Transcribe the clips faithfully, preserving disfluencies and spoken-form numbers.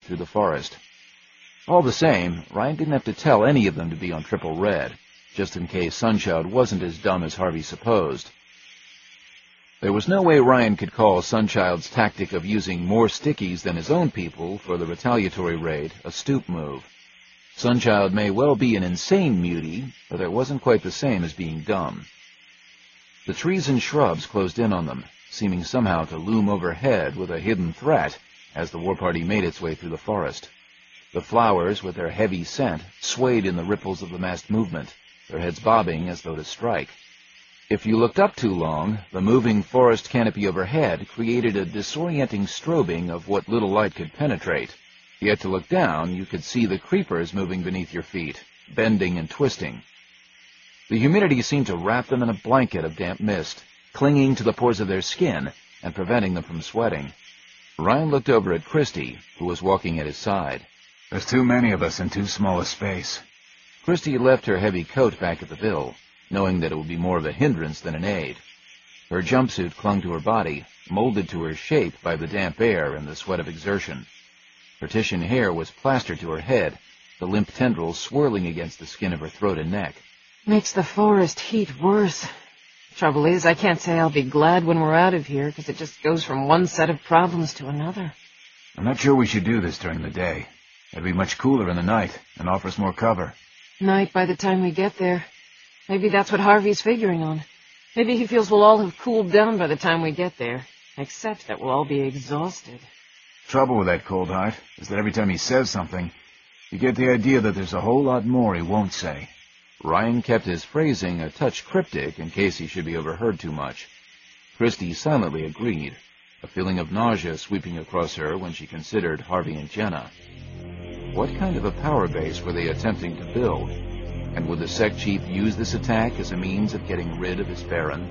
through the forest. All the same, Ryan didn't have to tell any of them to be on triple red, just in case Sunchild wasn't as dumb as Harvey supposed. There was no way Ryan could call Sunchild's tactic of using more stickies than his own people for the retaliatory raid a stoop move. Sunchild may well be an insane mutie, but it wasn't quite the same as being dumb. The trees and shrubs closed in on them, seeming somehow to loom overhead with a hidden threat as the war party made its way through the forest. The flowers, with their heavy scent, swayed in the ripples of the massed movement, their heads bobbing as though to strike. If you looked up too long, the moving forest canopy overhead created a disorienting strobing of what little light could penetrate. Yet to look down, you could see the creepers moving beneath your feet, bending and twisting. The humidity seemed to wrap them in a blanket of damp mist, clinging to the pores of their skin and preventing them from sweating. Ryan looked over at Christy, who was walking at his side. There's too many of us in too small a space. Christy left her heavy coat back at the bill, knowing that it would be more of a hindrance than an aid. Her jumpsuit clung to her body, molded to her shape by the damp air and the sweat of exertion. Her Titian hair was plastered to her head, the limp tendrils swirling against the skin of her throat and neck. Makes the forest heat worse. Trouble is, I can't say I'll be glad when we're out of here, because it just goes from one set of problems to another. I'm not sure we should do this during the day. It'd be much cooler in the night and offer us more cover. Night by the time we get there. Maybe that's what Harvey's figuring on. Maybe he feels we'll all have cooled down by the time we get there, except that we'll all be exhausted. Trouble with that Cold Heart is that every time he says something, you get the idea that there's a whole lot more he won't say. Ryan kept his phrasing a touch cryptic in case he should be overheard too much. Christy silently agreed, a feeling of nausea sweeping across her when she considered Harvey and Jenna. What kind of a power base were they attempting to build? And would the sect chief use this attack as a means of getting rid of his Baron?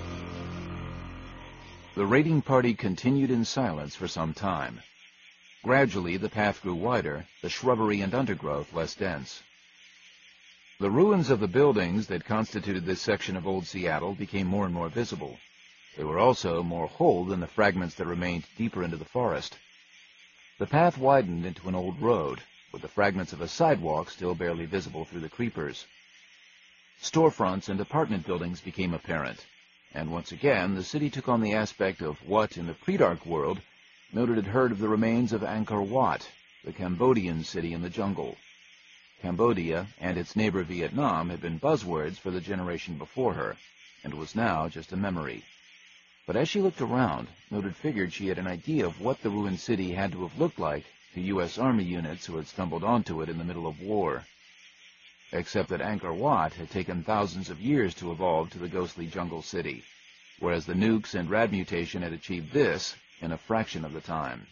The raiding party continued in silence for some time. Gradually, the path grew wider, the shrubbery and undergrowth less dense. The ruins of the buildings that constituted this section of Old Seattle became more and more visible. They were also more whole than the fragments that remained deeper into the forest. The path widened into an old road, with the fragments of a sidewalk still barely visible through the creepers. Storefronts and apartment buildings became apparent, and once again the city took on the aspect of what, in the pre-dark world, Mildred had heard of the remains of Angkor Wat, the Cambodian city in the jungle. Cambodia and its neighbor Vietnam had been buzzwords for the generation before her, and was now just a memory. But as she looked around, Mildred figured she had an idea of what the ruined city had to have looked like to U S Army units who had stumbled onto it in the middle of war. Except that Angkor Wat had taken thousands of years to evolve to the ghostly jungle city, whereas the nukes and rad mutation had achieved this in a fraction of the time.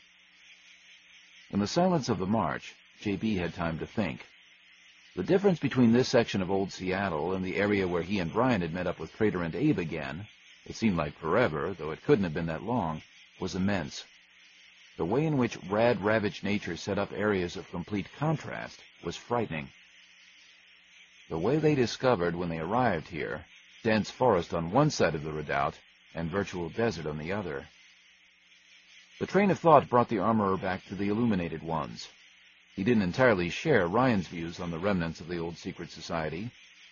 In the silence of the march, J B had time to think. The difference between this section of Old Seattle and the area where he and Brian had met up with Prater and Abe again, it seemed like forever, though it couldn't have been that long, was immense. The way in which rad-ravaged nature set up areas of complete contrast was frightening. The way they discovered when they arrived here, dense forest on one side of the redoubt and virtual desert on the other. The train of thought brought the armorer back to the illuminated ones. He didn't entirely share Ryan's views on the remnants of the old secret society.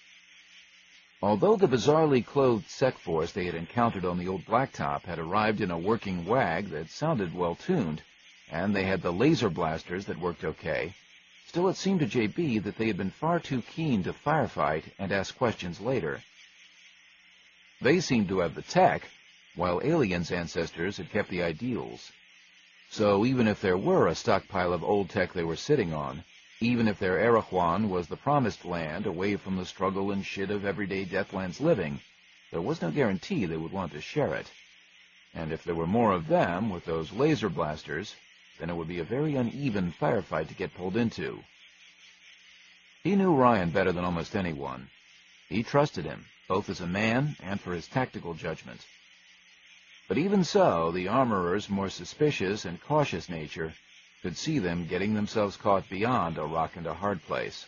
Although the bizarrely clothed sect force they had encountered on the old blacktop had arrived in a working wag that sounded well-tuned, and they had the laser blasters that worked okay, still it seemed to J B that they had been far too keen to firefight and ask questions later. They seemed to have the tech, while Alien's ancestors had kept the ideals. So even if there were a stockpile of old tech they were sitting on, even if their Arahuan was the promised land away from the struggle and shit of everyday Deathlands living, there was no guarantee they would want to share it. And if there were more of them with those laser blasters, then it would be a very uneven firefight to get pulled into. He knew Ryan better than almost anyone. He trusted him, both as a man and for his tactical judgment. But even so, the armorer's more suspicious and cautious nature could see them getting themselves caught beyond a rock and a hard place.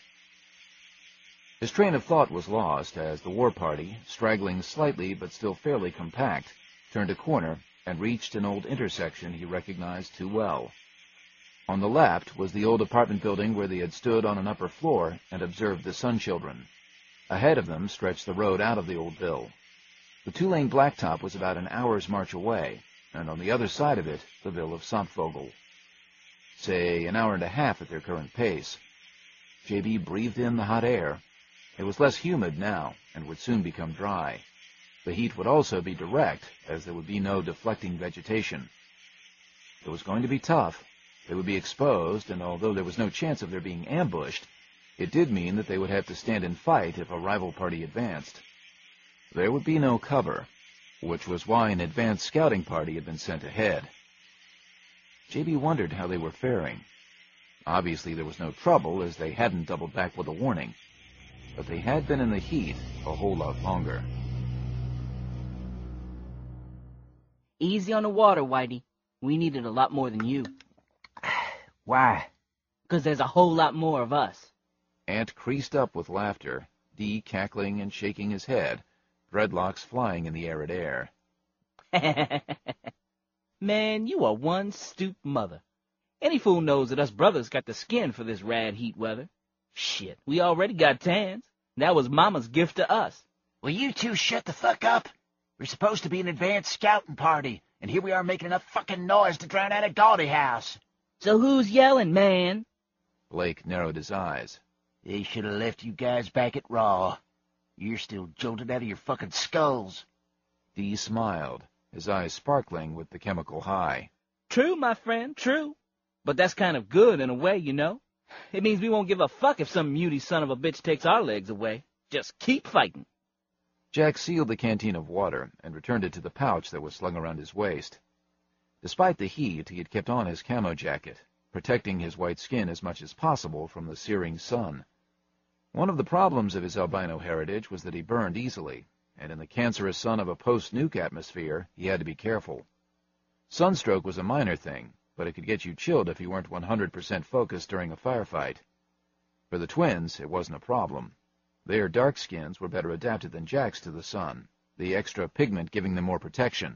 His train of thought was lost as the war party, straggling slightly but still fairly compact, turned a corner and reached an old intersection he recognized too well. On the left was the old apartment building where they had stood on an upper floor and observed the Sun Children. Ahead of them stretched the road out of the old Ville. The two-lane blacktop was about an hour's march away, and on the other side of it, the Ville of Samtvogel. Say, an hour and a half at their current pace. J B breathed in the hot air. It was less humid now, and would soon become dry. The heat would also be direct, as there would be no deflecting vegetation. It was going to be tough. They would be exposed, and although there was no chance of their being ambushed, it did mean that they would have to stand and fight if a rival party advanced. There would be no cover, which was why an advanced scouting party had been sent ahead. J B wondered how they were faring. Obviously there was no trouble, as they hadn't doubled back with a warning. But they had been in the heat a whole lot longer. Easy on the water, Whitey. We needed a lot more than you. Why? Because there's a whole lot more of us. Ant creased up with laughter, Dee cackling and shaking his head, dreadlocks flying in the arid air. Man, you are one stoop mother. Any fool knows that us brothers got the skin for this rad heat weather. Shit, we already got tans. That was Mama's gift to us. Will you two shut the fuck up? We're supposed to be an advanced scouting party, and here we are making enough fucking noise to drown out a gaudy house. So who's yelling, man? Blake narrowed his eyes. They should have left you guys back at Raw. You're still jolted out of your fucking skulls. Dee smiled, his eyes sparkling with the chemical high. True, my friend, true. But that's kind of good in a way, you know. It means we won't give a fuck if some muty son of a bitch takes our legs away. Just keep fighting. Jack sealed the canteen of water and returned it to the pouch that was slung around his waist. Despite the heat, he had kept on his camo jacket, protecting his white skin as much as possible from the searing sun. One of the problems of his albino heritage was that he burned easily, and in the cancerous sun of a post-nuke atmosphere, he had to be careful. Sunstroke was a minor thing, but it could get you chilled if you weren't one hundred percent focused during a firefight. For the twins, it wasn't a problem. Their dark skins were better adapted than Jack's to the sun, the extra pigment giving them more protection.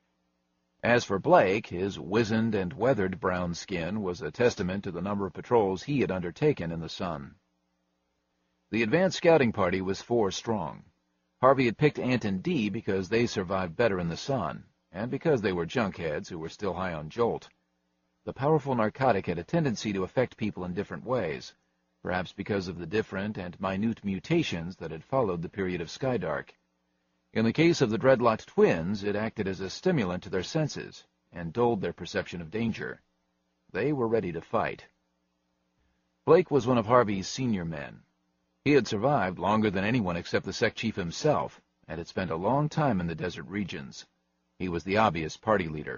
As for Blake, his wizened and weathered brown skin was a testament to the number of patrols he had undertaken in the sun. The advanced scouting party was four strong. Harvey had picked Ant and Dee because they survived better in the sun, and because they were junkheads who were still high on Jolt. The powerful narcotic had a tendency to affect people in different ways, perhaps because of the different and minute mutations that had followed the period of Skydark. In the case of the dreadlocked twins, it acted as a stimulant to their senses and dulled their perception of danger. They were ready to fight. Blake was one of Harvey's senior men. He had survived longer than anyone except the sect chief himself, and had spent a long time in the desert regions. He was the obvious party leader.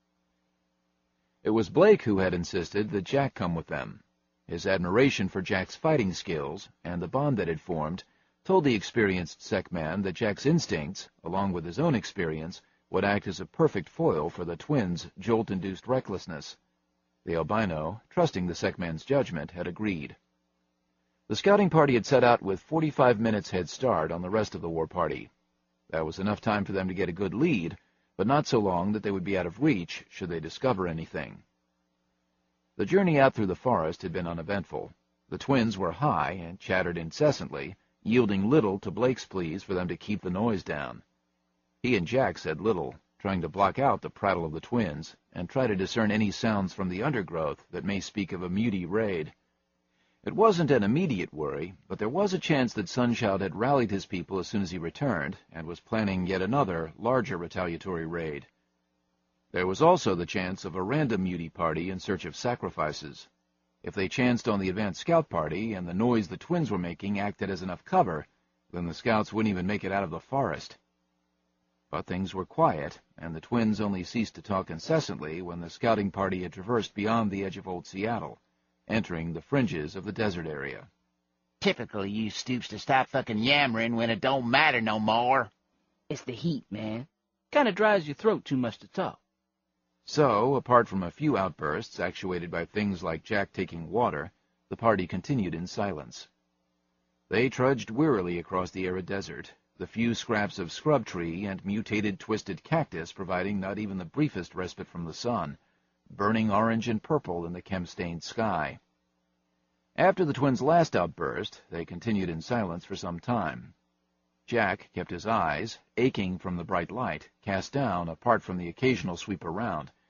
It was Blake who had insisted that Jack come with them. His admiration for Jack's fighting skills, and the bond that had formed, told the experienced sect man that Jack's instincts, along with his own experience, would act as a perfect foil for the twins' jolt-induced recklessness. The albino, trusting the sect man's judgment, had agreed. The scouting party had set out with forty-five minutes head start on the rest of the war party. That was enough time for them to get a good lead, but not so long that they would be out of reach should they discover anything. The journey out through the forest had been uneventful. The twins were high and chattered incessantly, yielding little to Blake's pleas for them to keep the noise down. He and Jack said little, trying to block out the prattle of the twins and try to discern any sounds from the undergrowth that may speak of a muty raid. It wasn't an immediate worry, but there was a chance that Sunchild had rallied his people as soon as he returned and was planning yet another, larger retaliatory raid. There was also the chance of a random muty party in search of sacrifices. If they chanced on the advanced scout party and the noise the twins were making acted as enough cover, then the scouts wouldn't even make it out of the forest. But things were quiet, and the twins only ceased to talk incessantly when the scouting party had traversed beyond the edge of Old Seattle, entering the fringes of the desert area. Typical you stoops to stop fucking yammering when it don't matter no more. It's the heat, man. Kind of dries your throat too much to talk. So, apart from a few outbursts actuated by things like Jack taking water, the party continued in silence. They trudged wearily across the arid desert, the few scraps of scrub tree and mutated twisted cactus providing not even the briefest respite from the sun, burning orange and purple in the chem-stained sky. After the twins' last outburst, they continued in silence for some time. Jack kept his eyes, aching from the bright light, cast down apart from the occasional sweep around,